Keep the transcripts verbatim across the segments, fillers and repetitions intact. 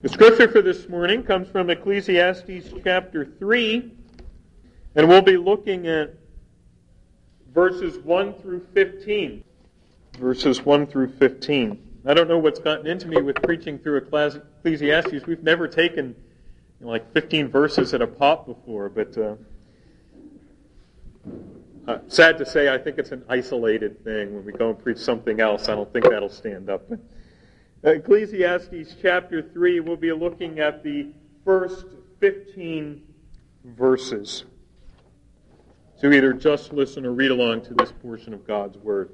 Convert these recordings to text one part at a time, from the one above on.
The scripture for this morning comes from Ecclesiastes chapter three, and we'll be looking at verses one through fifteen. Verses one through fifteen. I don't know what's gotten into me with preaching through Ecclesiastes. We've never taken you know, like fifteen verses at a pop before, but uh, uh, sad to say, I think it's an isolated thing. When we go and preach something else, I don't think that'll stand up. But Ecclesiastes chapter three, we'll be looking at the first fifteen verses. So either just listen or read along to this portion of God's Word.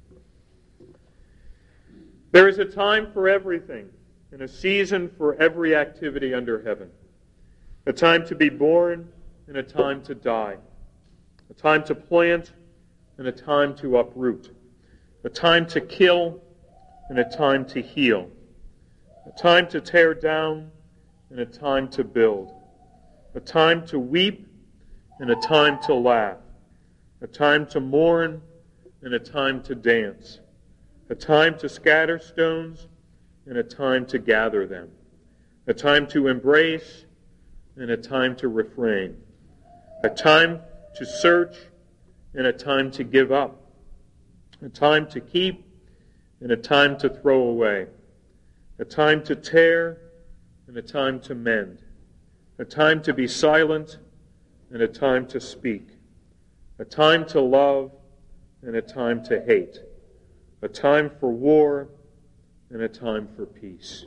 There is a time for everything, and a season for every activity under heaven. A time to be born, and a time to die. A time to plant, and a time to uproot. A time to kill, and a time to heal. A time to tear down, and a time to build. A time to weep, and a time to laugh. A time to mourn, and a time to dance. A time to scatter stones, and a time to gather them. A time to embrace, and a time to refrain. A time to search, and a time to give up. A time to keep, and a time to throw away. A time to tear, and a time to mend. A time to be silent, and a time to speak. A time to love, and a time to hate. A time for war, and a time for peace.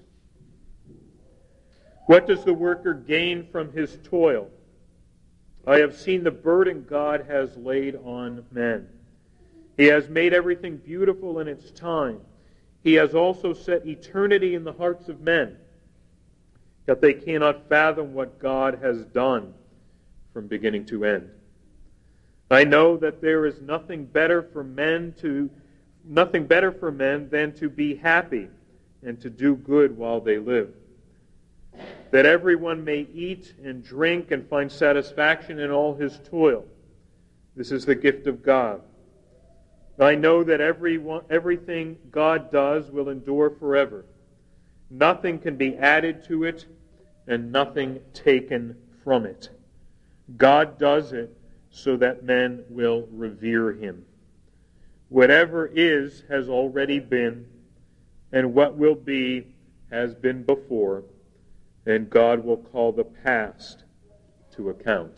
What does the worker gain from his toil? I have seen the burden God has laid on men. He has made everything beautiful in its time. He has also set eternity in the hearts of men, yet they cannot fathom what God has done from beginning to end. I know that there is nothing better for men to nothing better for men than to be happy and to do good while they live, that everyone may eat and drink and find satisfaction in all his toil. This is the gift of God. I know that everyone, everything God does will endure forever. Nothing can be added to it, and nothing taken from it. God does it so that men will revere him. Whatever is has already been, and what will be has been before, and God will call the past to account.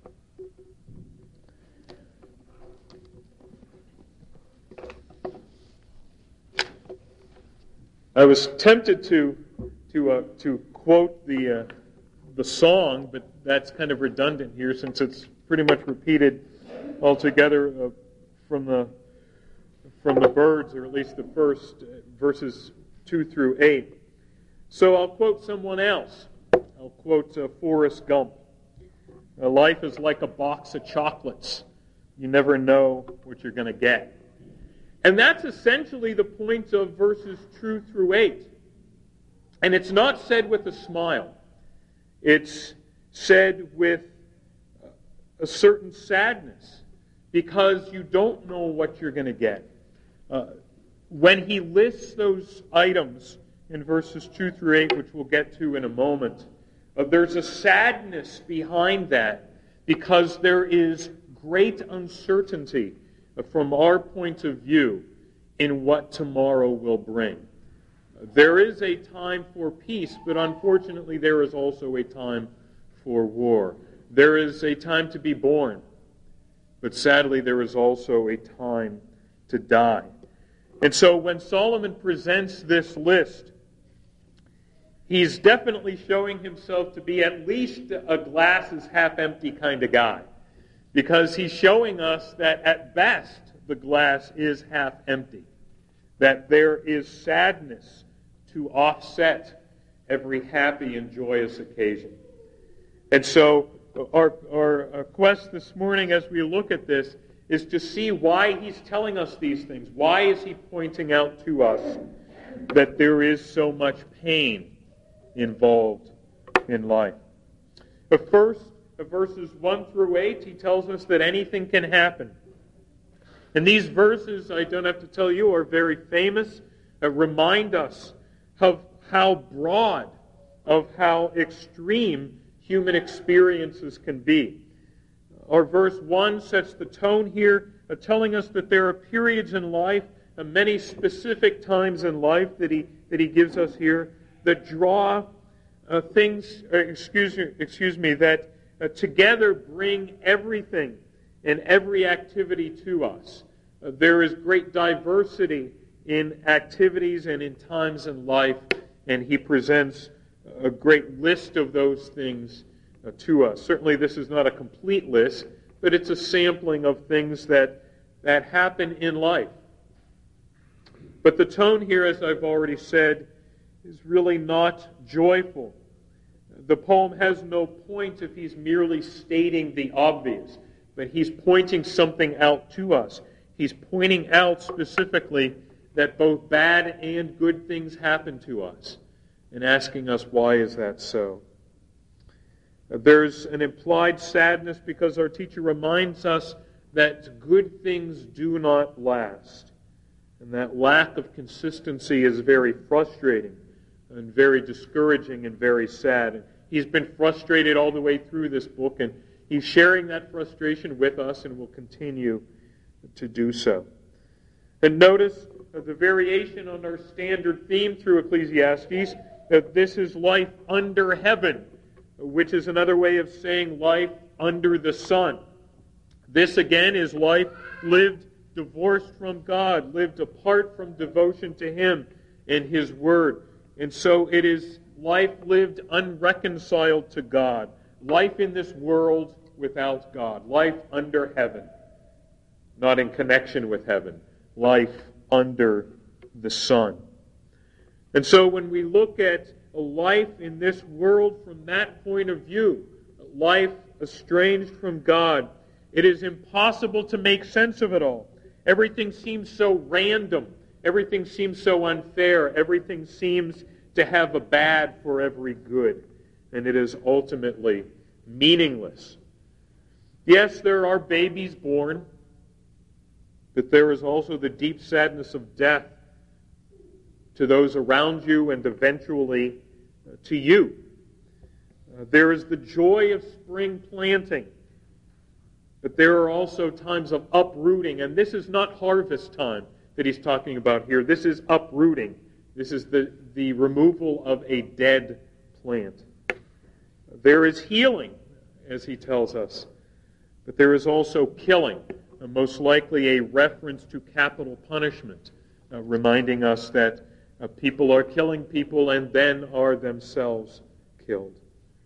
I was tempted to to uh, to quote the uh, the song, but that's kind of redundant here since it's pretty much repeated altogether uh, from the from the Byrds, or at least the first uh, verses two through eight. So I'll quote someone else. I'll quote uh, Forrest Gump. Uh, Life is like a box of chocolates. You never know what you're going to get. And that's essentially the point of verses two through eight. And it's not said with a smile. It's said with a certain sadness, because you don't know what you're going to get. Uh, when he lists those items in verses two through eight, which we'll get to in a moment, uh, there's a sadness behind that, because there is great uncertainty from our point of view in what tomorrow will bring. There is a time for peace, but unfortunately there is also a time for war. There is a time to be born, but sadly there is also a time to die. And so when Solomon presents this list, he's definitely showing himself to be at least a glass is half empty kind of guy, because he's showing us that at best the glass is half empty, that there is sadness to offset every happy and joyous occasion. And so our, our, our quest this morning as we look at this is to see why he's telling us these things. Why is he pointing out to us that there is so much pain involved in life? But first, verses one through eight, he tells us that anything can happen. And these verses, I don't have to tell you, are very famous, uh, remind us of how broad of how extreme human experiences can be. Our verse one sets the tone here, uh, telling us that there are periods in life, uh, many specific times in life that he that he gives us here, that draw uh, things, uh, excuse me, excuse me, that uh, together bring everything and every activity to us. Uh, there is great diversity in activities and in times in life, and he presents a great list of those things uh, to us. Certainly this is not a complete list, but it's a sampling of things that, that happen in life. But the tone here, as I've already said, is really not joyful. The poem has no point if he's merely stating the obvious, but he's pointing something out to us. He's pointing out specifically that both bad and good things happen to us, and asking us, why is that so? There's an implied sadness because our teacher reminds us that good things do not last. And that lack of consistency is very frustrating and very discouraging and very sad. And he's been frustrated all the way through this book, and he's sharing that frustration with us and will continue to do so. And notice the variation on our standard theme through Ecclesiastes, that this is life under heaven, which is another way of saying life under the sun. This again is life lived divorced from God, lived apart from devotion to Him and His Word. And so it is life lived unreconciled to God, life in this world without God, life under heaven, not in connection with heaven, life under the sun. And so when we look at a life in this world from that point of view, life estranged from God, it is impossible to make sense of it all. Everything seems so random. Everything seems so unfair. Everything seems to have a bad for every good. And it is ultimately meaningless. Yes, there are babies born, but there is also the deep sadness of death to those around you and eventually to you. Uh, there is the joy of spring planting, but there are also times of uprooting, and this is not harvest time that he's talking about here. This is uprooting. This is the, the removal of a dead plant. There is healing, as he tells us, but there is also killing, uh, most likely a reference to capital punishment, uh, reminding us that uh, people are killing people and then are themselves killed.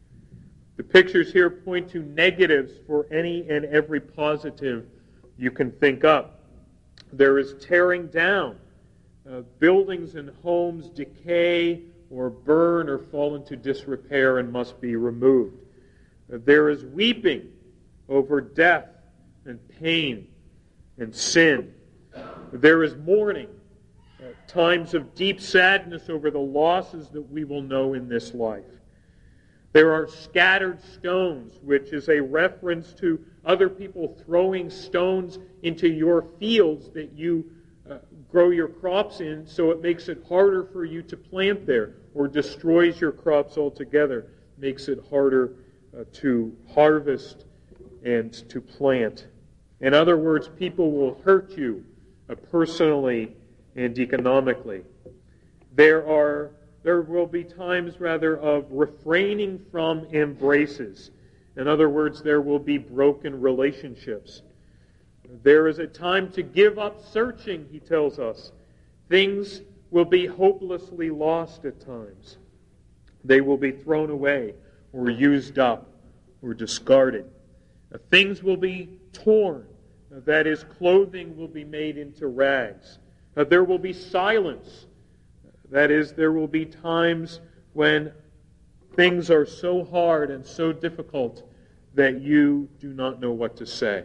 The pictures here point to negatives for any and every positive you can think up. There is tearing down. Uh, buildings and homes decay or burn or fall into disrepair and must be removed. Uh, there is weeping over death and pain and sin. There is mourning, uh, times of deep sadness over the losses that we will know in this life. There are scattered stones, which is a reference to other people throwing stones into your fields that you uh, grow your crops in, so it makes it harder for you to plant there, or destroys your crops altogether, makes it harder uh, to harvest and to plant. In other words, people will hurt you uh, personally and economically. There are There will be times, rather, of refraining from embraces. In other words, there will be broken relationships. There is a time to give up searching, he tells us. Things will be hopelessly lost at times. They will be thrown away or used up or discarded. Things will be torn. That is, clothing will be made into rags. There will be silence. That is, there will be times when things are so hard and so difficult that you do not know what to say.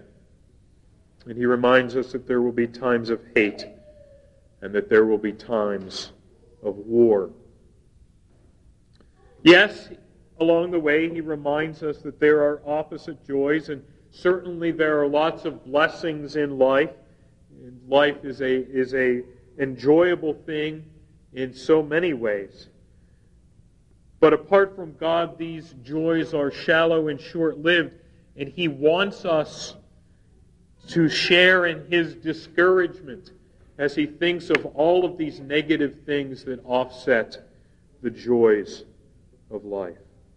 And he reminds us that there will be times of hate and that there will be times of war. Yes, along the way, he reminds us that there are opposite joys, and certainly there are lots of blessings in life. And life is a is a enjoyable thing in so many ways. But apart from God, these joys are shallow and short-lived, and He wants us to share in His discouragement as He thinks of all of these negative things that offset the joys of life.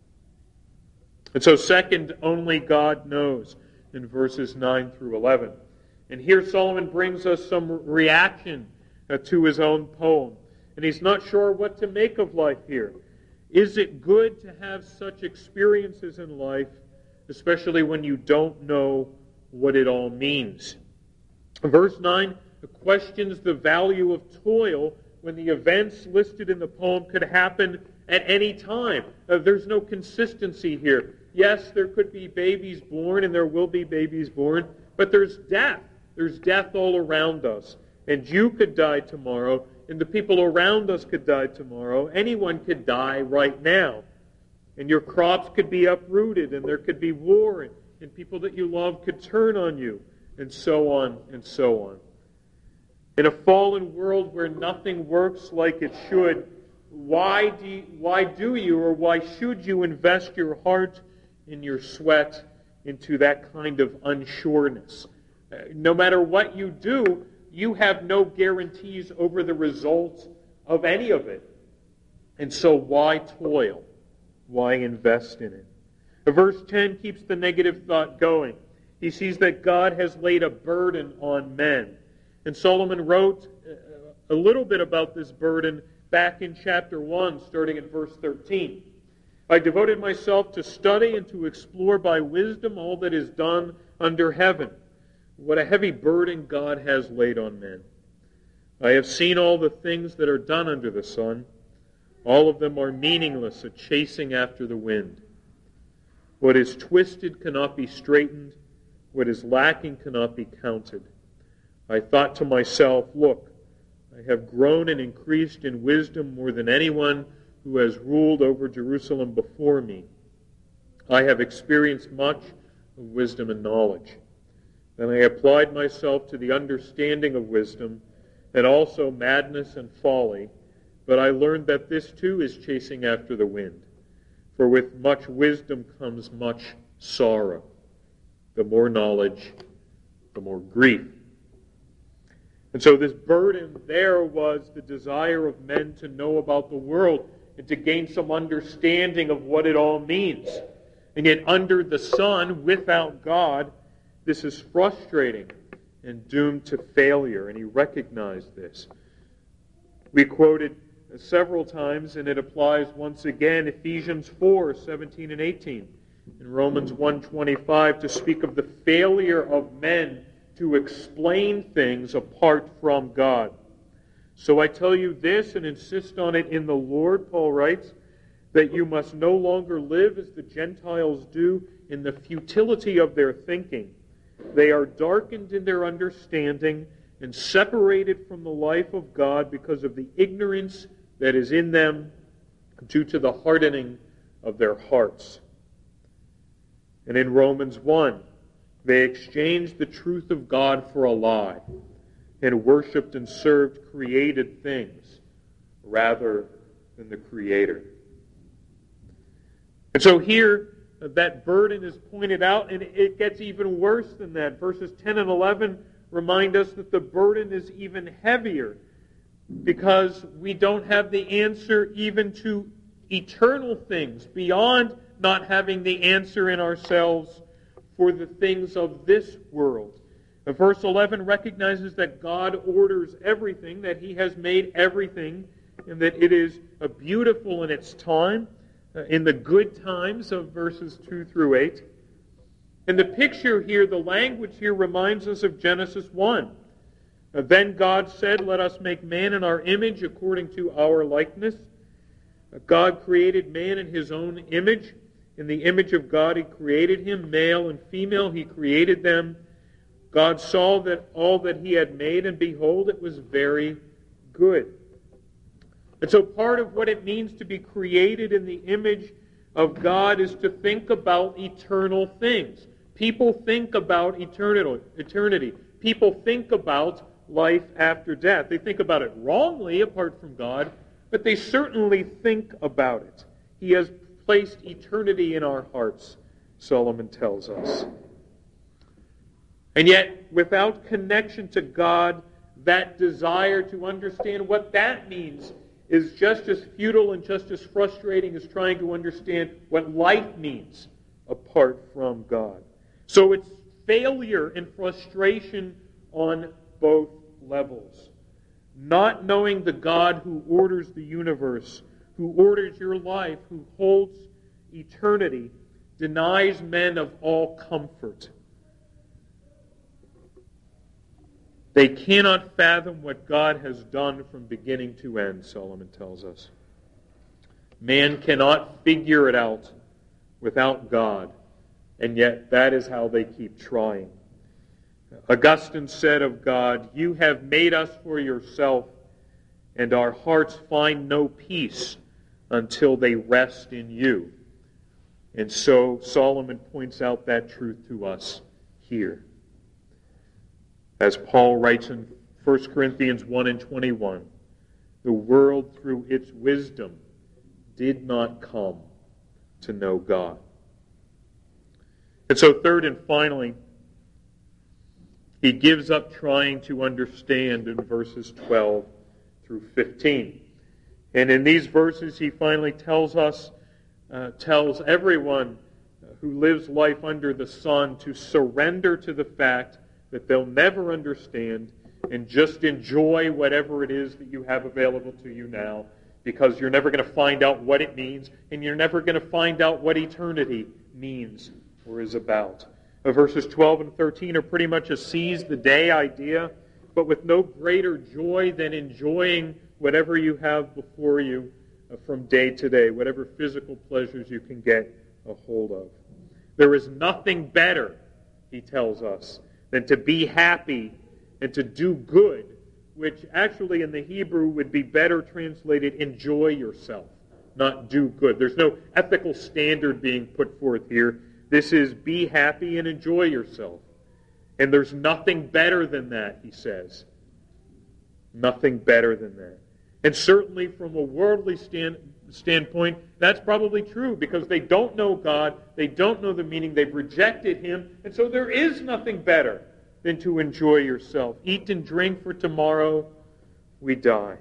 And so second, only God knows in verses nine through eleven. And here Solomon brings us some reaction uh, to his own poem. And he's not sure what to make of life here. Is it good to have such experiences in life, especially when you don't know what it all means? Verse nine questions the value of toil when the events listed in the poem could happen at any time. Uh, there's no consistency here. Yes, there could be babies born, and there will be babies born, but there's death. There's death all around us. And you could die tomorrow, and the people around us could die tomorrow. Anyone could die right now. And your crops could be uprooted, and there could be war, and, and people that you love could turn on you, and so on and so on. In a fallen world where nothing works like it should, why do you, why do you or why should you invest your heart and your sweat into that kind of unsureness? Uh, no matter what you do, you have no guarantees over the results of any of it. And so why toil? Why invest in it? Verse ten keeps the negative thought going. He sees that God has laid a burden on men. And Solomon wrote a little bit about this burden back in chapter one, starting at verse thirteen. I devoted myself to study and to explore by wisdom all that is done under heaven. What a heavy burden God has laid on men. I have seen all the things that are done under the sun. All of them are meaningless, a chasing after the wind. What is twisted cannot be straightened. What is lacking cannot be counted. I thought to myself, look, I have grown and increased in wisdom more than anyone who has ruled over Jerusalem before me. I have experienced much of wisdom and knowledge. Then I applied myself to the understanding of wisdom and also madness and folly, but I learned that this too is chasing after the wind. For with much wisdom comes much sorrow. The more knowledge, the more grief. And so this burden there was the desire of men to know about the world and to gain some understanding of what it all means. And yet under the sun, without God, this is frustrating and doomed to failure. And he recognized this. We quoted several times, and it applies once again, Ephesians four, seventeen and eighteen. In Romans one twenty-five, to speak of the failure of men to explain things apart from God. So I tell you this and insist on it in the Lord, Paul writes, that you must no longer live as the Gentiles do in the futility of their thinking. They are darkened in their understanding and separated from the life of God because of the ignorance that is in them due to the hardening of their hearts. And in Romans one, they exchanged the truth of God for a lie and worshipped and served created things rather than the Creator. And so here, that burden is pointed out, and it gets even worse than that. Verses ten and eleven remind us that the burden is even heavier because we don't have the answer even to eternal things beyond not having the answer in ourselves for the things of this world. Verse eleven recognizes that God orders everything, that He has made everything, and that it is beautiful in its time, in the good times of verses two through eight. And the picture here, the language here reminds us of Genesis one. Then God said, let us make man in our image according to our likeness. God created man in His own image. In the image of God He created him, male and female He created them. God saw that all that He had made, and behold, it was very good. And so part of what it means to be created in the image of God is to think about eternal things. People think about eternity. People think about life after death. They think about it wrongly apart from God, but they certainly think about it. He has placed eternity in our hearts, Solomon tells us. And yet, without connection to God, that desire to understand what that means is just as futile and just as frustrating as trying to understand what life means apart from God. So it's failure and frustration on both levels. Not knowing the God who orders the universe, who orders your life, who holds eternity, denies men of all comfort. They cannot fathom what God has done from beginning to end, Solomon tells us. Man cannot figure it out without God, and yet that is how they keep trying. Augustine said of God, "You have made us for yourself, and our hearts find no peace until they rest in you." And so Solomon points out that truth to us here. As Paul writes in First Corinthians one and twenty-one, the world through its wisdom did not come to know God. And so third and finally, he gives up trying to understand in verses twelve through fifteen. And in these verses he finally tells us, uh, tells everyone who lives life under the sun to surrender to the fact that they'll never understand and just enjoy whatever it is that you have available to you now, because you're never going to find out what it means, and you're never going to find out what eternity means or is about. Uh, verses twelve and thirteen are pretty much a seize the day idea, but with no greater joy than enjoying whatever you have before you uh, from day to day, whatever physical pleasures you can get a hold of. There is nothing better, he tells us, than to be happy and to do good, which actually in the Hebrew would be better translated enjoy yourself, not do good. There's no ethical standard being put forth here. This is be happy and enjoy yourself. And there's nothing better than that, he says. Nothing better than that. And certainly from a worldly stand, standpoint, that's probably true, because they don't know God, they don't know the meaning, they've rejected Him, and so there is nothing better than to enjoy yourself. Eat and drink, for tomorrow we die.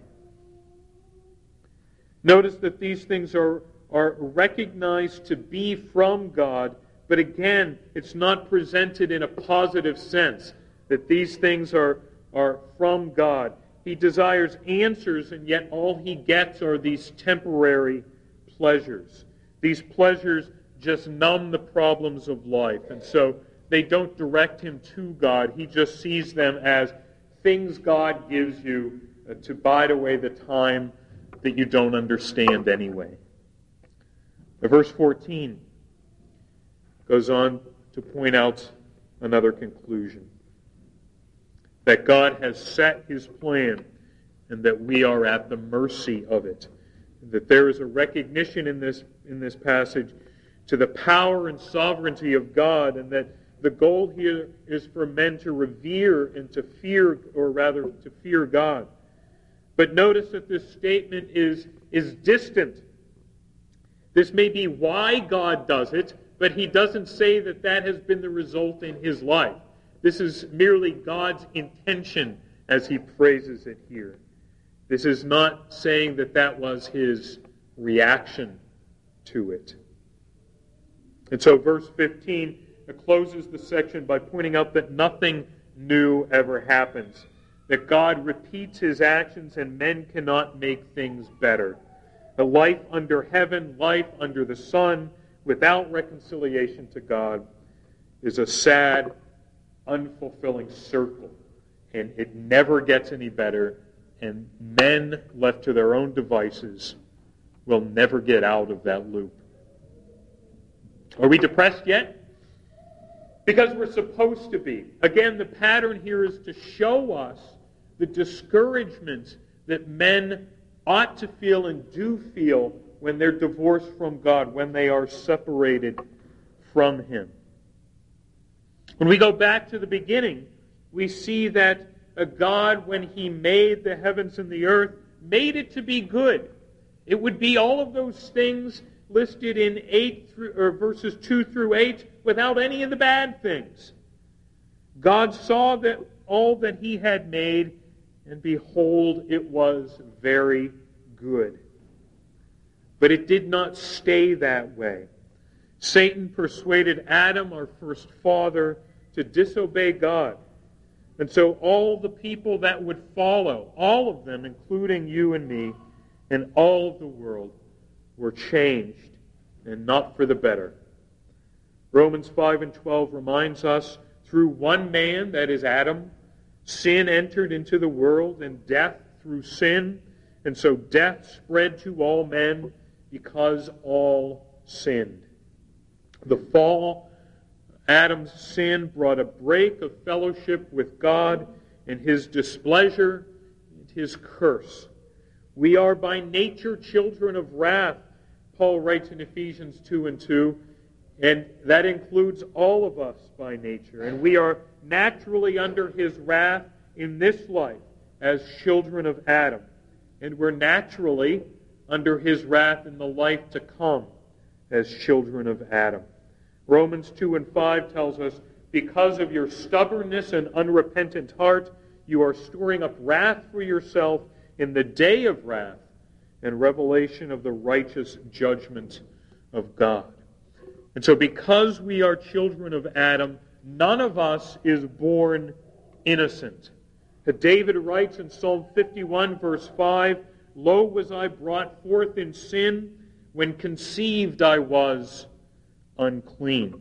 Notice that these things are, are recognized to be from God, but again, it's not presented in a positive sense, that these things are, are from God. He desires answers, and yet all he gets are these temporary pleasures. These pleasures just numb the problems of life, and so they don't direct him to God. He just sees them as things God gives you uh, to bide away the time that you don't understand anyway. But verse fourteen goes on to point out another conclusion. That God has set His plan and that we are at the mercy of it. That there is a recognition in this, in this passage to the power and sovereignty of God, and that the goal here is for men to revere and to fear, or rather to fear God. But notice that this statement is, is distant. This may be why God does it, but He doesn't say that that has been the result in His life. This is merely God's intention, as he phrases it here. This is not saying that that was His reaction to it. And so verse fifteen closes the section by pointing out that nothing new ever happens. That God repeats His actions and men cannot make things better. The life under heaven, life under the sun, without reconciliation to God, is a sad, unfulfilling circle, and it never gets any better, and men left to their own devices will never get out of that loop. Are we depressed yet? Because we're supposed to be. Again, the pattern here is to show us the discouragement that men ought to feel and do feel when they're divorced from God, when they are separated from Him. When we go back to the beginning, we see that a God, when He made the heavens and the earth, made it to be good. It would be all of those things listed in eight through, or verses two through eight without any of the bad things. God saw that all that he had made, and behold, it was very good. But it did not stay that way. Satan persuaded Adam, our first father, to disobey God. And so all the people that would follow, all of them, including you and me, and all of the world, were changed, and not for the better. Romans five and twelve reminds us, through one man, that is Adam, sin entered into the world, and death through sin. And so death spread to all men because all sinned. The fall, Adam's sin, brought a break of fellowship with God, and his displeasure and his curse. We are by nature children of wrath, Paul writes in Ephesians two and two, and that includes all of us by nature. And we are naturally under his wrath in this life as children of Adam. And we're naturally under his wrath in the life to come as children of Adam. Romans two and five tells us, because of your stubbornness and unrepentant heart, you are storing up wrath for yourself in the day of wrath and revelation of the righteous judgment of God. And so because we are children of Adam, none of us is born innocent. David writes in Psalm fifty-one, verse five, Lo, was I brought forth in sin, when conceived I was unclean.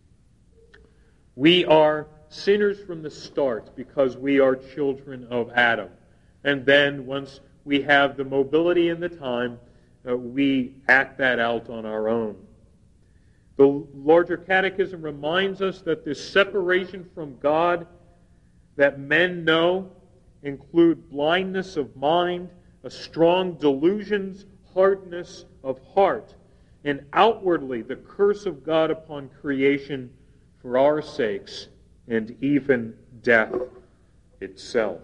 We are sinners from the start because we are children of Adam. And then once we have the mobility and the time, uh, we act that out on our own. The larger catechism reminds us that this separation from God that men know include blindness of mind, a strong delusions, hardness of heart, and outwardly the curse of God upon creation for our sakes, and even death itself.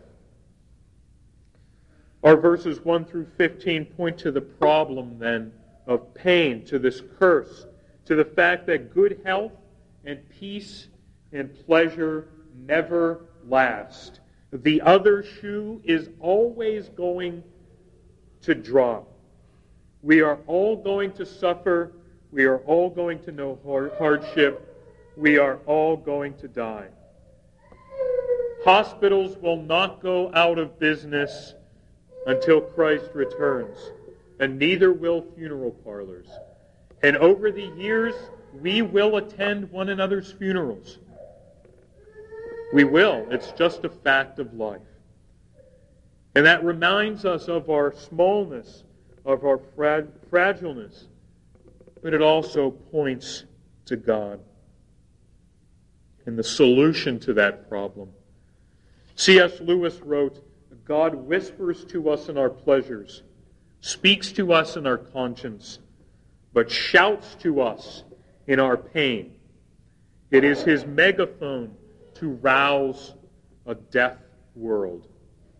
Our verses one through fifteen point to the problem, then, of pain, to this curse, to the fact that good health and peace and pleasure never last. The other shoe is always going to drop. We are all going to suffer. We are all going to know hardship. We are all going to die. Hospitals will not go out of business until Christ returns, and neither will funeral parlors. And over the years, we will attend one another's funerals. We will. It's just a fact of life. And that reminds us of our smallness, of our fra- fragileness, but it also points to God and the solution to that problem. C S Lewis wrote, God whispers to us in our pleasures, speaks to us in our conscience, but shouts to us in our pain. It is his megaphone to rouse a deaf world.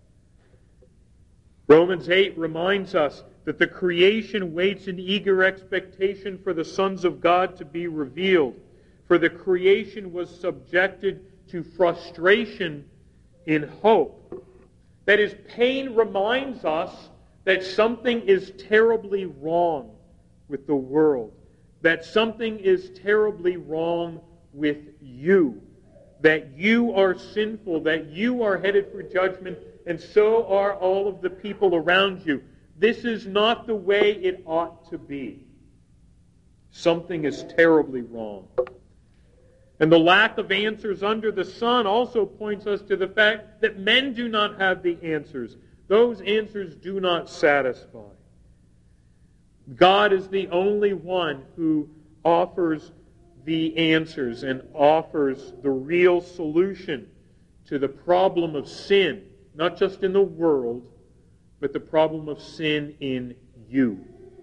Romans eight reminds us that the creation waits in eager expectation for the sons of God to be revealed. For the creation was subjected to frustration in hope. That is, pain reminds us that something is terribly wrong with the world. That something is terribly wrong with you. That you are sinful. That you are headed for judgment. And so are all of the people around you. This is not the way it ought to be. Something is terribly wrong. And the lack of answers under the sun also points us to the fact that men do not have the answers. Those answers do not satisfy. God is the only one who offers the answers and offers the real solution to the problem of sin, not just in the world, but the problem of sin in you.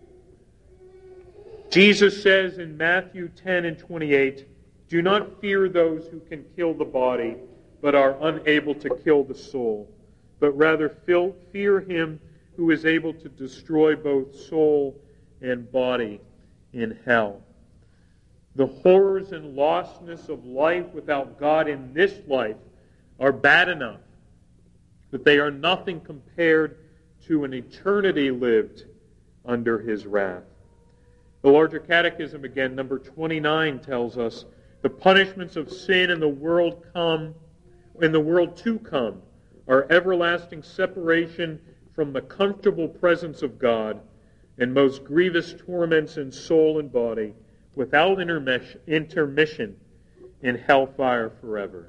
Jesus says in Matthew ten and twenty-eight, do not fear those who can kill the body, but are unable to kill the soul, but rather fear him who is able to destroy both soul and body in hell. The horrors and lostness of life without God in this life are bad enough, but they are nothing compared to an eternity lived under his wrath. The Larger Catechism, again, number twenty-nine, tells us, the punishments of sin in the world come, in the world to come, are everlasting separation from the comfortable presence of God, and most grievous torments in soul and body, without intermission in hellfire forever.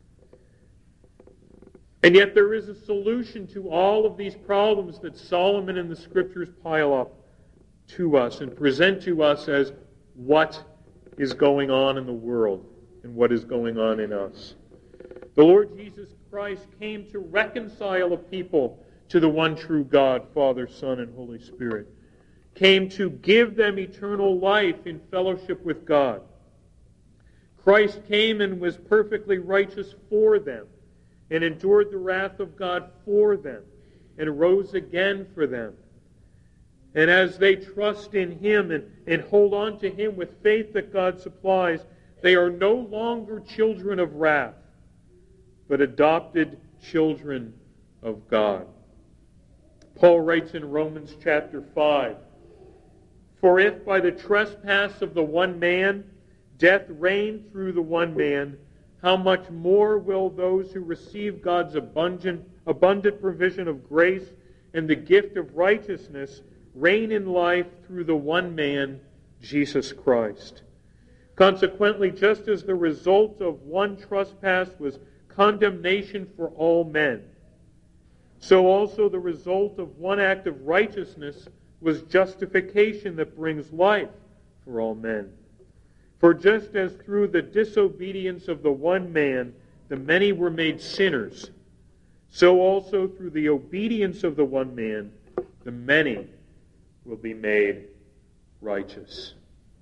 And yet there is a solution to all of these problems that Solomon and the Scriptures pile up to us and present to us as what is going on in the world and what is going on in us. The Lord Jesus Christ came to reconcile a people to the one true God, Father, Son, and Holy Spirit. Came to give them eternal life in fellowship with God. Christ came and was perfectly righteous for them, and endured the wrath of God for them, and rose again for them. And as they trust in Him and, and hold on to Him with faith that God supplies, they are no longer children of wrath, but adopted children of God. Paul writes in Romans chapter five, for if by the trespass of the one man death reigned through the one man, how much more will those who receive God's abundant, abundant provision of grace and the gift of righteousness reign in life through the one man, Jesus Christ. Consequently, just as the result of one trespass was condemnation for all men, so also the result of one act of righteousness was justification that brings life for all men. For just as through the disobedience of the one man the many were made sinners, so also through the obedience of the one man the many will be made righteous.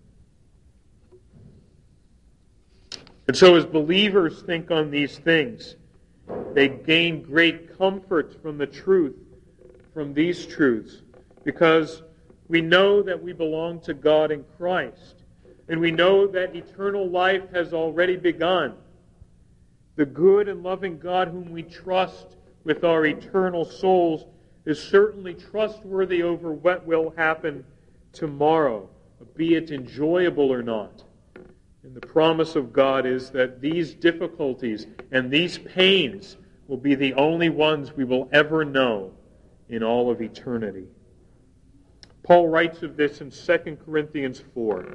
And so as believers think on these things, they gain great comfort from the truth, from these truths, because we know that we belong to God in Christ, and we know that eternal life has already begun. The good and loving God whom we trust with our eternal souls is certainly trustworthy over what will happen tomorrow, be it enjoyable or not. And the promise of God is that these difficulties and these pains will be the only ones we will ever know in all of eternity. Paul writes of this in Second Corinthians four.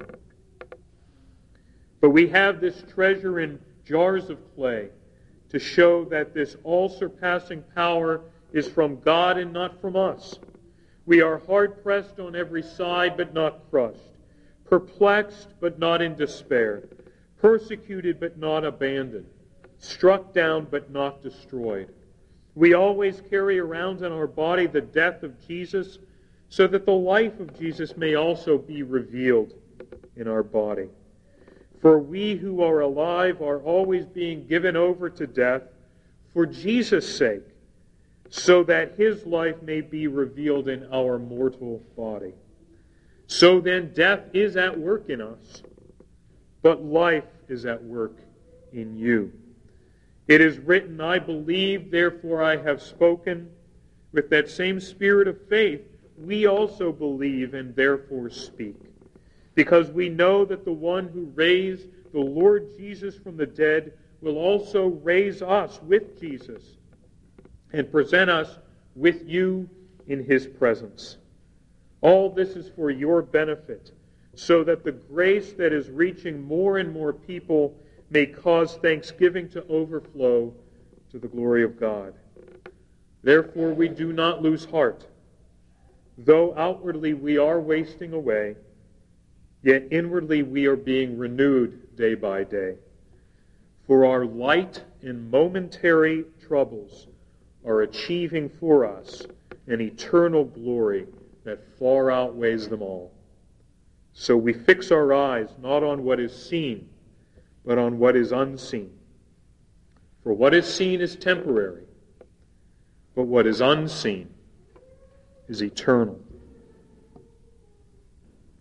But we have this treasure in jars of clay to show that this all-surpassing power is from God and not from us. We are hard-pressed on every side, but not crushed, perplexed, but not in despair, persecuted, but not abandoned, struck down, but not destroyed. We always carry around in our body the death of Jesus, so that the life of Jesus may also be revealed in our body. For we who are alive are always being given over to death for Jesus' sake, so that His life may be revealed in our mortal body. So then death is at work in us, but life is at work in you. It is written, I believe, therefore I have spoken. With that same spirit of faith, we also believe and therefore speak. Because we know that the one who raised the Lord Jesus from the dead will also raise us with Jesus and present us with you in His presence. All this is for your benefit, so that the grace that is reaching more and more people may cause thanksgiving to overflow to the glory of God. Therefore we do not lose heart. Though outwardly we are wasting away, yet inwardly we are being renewed day by day. For our light and momentary troubles are achieving for us an eternal glory that far outweighs them all. So we fix our eyes not on what is seen, but on what is unseen. For what is seen is temporary, but what is unseen is eternal.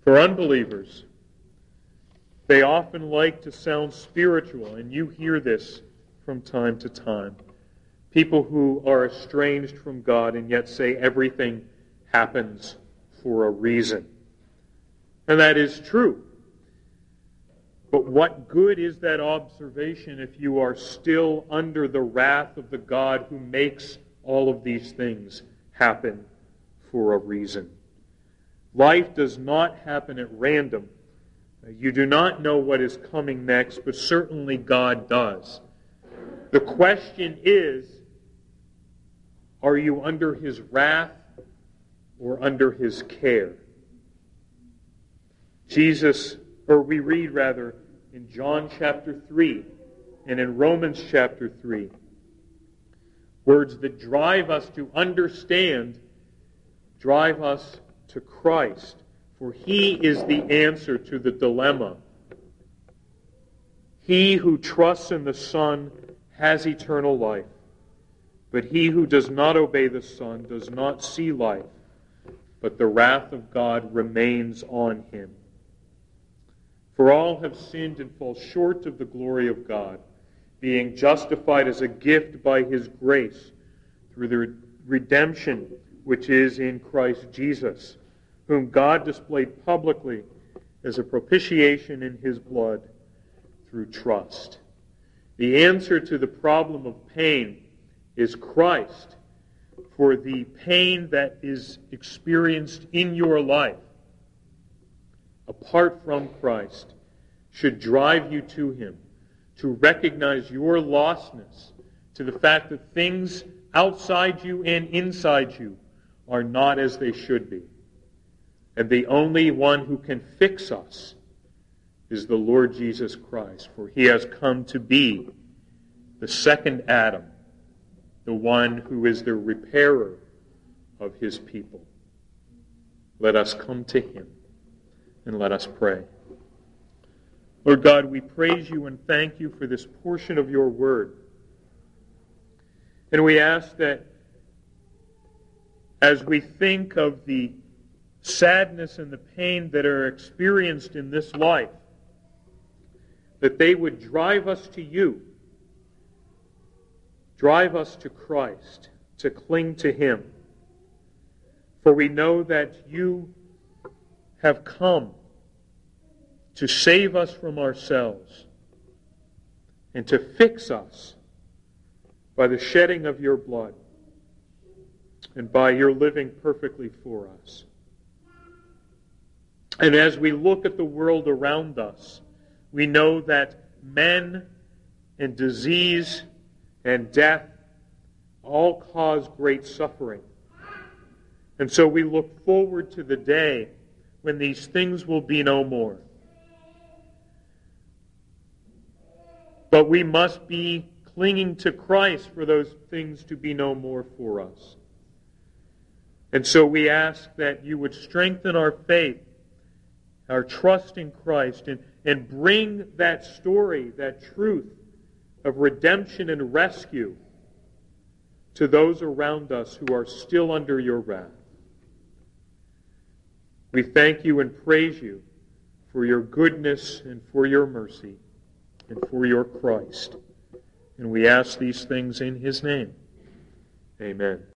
For unbelievers, they often like to sound spiritual, and you hear this from time to time. People who are estranged from God and yet say everything happens for a reason. And that is true. But what good is that observation if you are still under the wrath of the God who makes all of these things happen for a reason? Life does not happen at random. You do not know what is coming next, but certainly God does. The question is, are you under His wrath or under His care? Jesus, or we read rather, in John chapter three and in Romans chapter three, words that drive us to understand, drive us to Christ, for He is the answer to the dilemma. He who trusts in the Son has eternal life, but he who does not obey the Son does not see life, but the wrath of God remains on him. For all have sinned and fall short of the glory of God, being justified as a gift by His grace through the redemption which is in Christ Jesus, whom God displayed publicly as a propitiation in His blood through trust. The answer to the problem of pain is Christ, for the pain that is experienced in your life apart from Christ should drive you to Him, to recognize your lostness, to the fact that things outside you and inside you are not as they should be. And the only one who can fix us is the Lord Jesus Christ, for He has come to be the second Adam, the one who is the repairer of His people. Let us come to Him and let us pray. Lord God, we praise You and thank You for this portion of Your word. And we ask that as we think of the sadness and the pain that are experienced in this life, that they would drive us to You, drive us to Christ, to cling to Him. For we know that You have come to save us from ourselves and to fix us by the shedding of Your blood and by Your living perfectly for us. And as we look at the world around us, we know that men and disease and death all cause great suffering. And so we look forward to the day when these things will be no more. But we must be clinging to Christ for those things to be no more for us. And so we ask that You would strengthen our faith, our trust in Christ, and, and bring that story, that truth of redemption and rescue to those around us who are still under Your wrath. We thank You and praise You for Your goodness and for Your mercy and for Your Christ. And we ask these things in His name. Amen.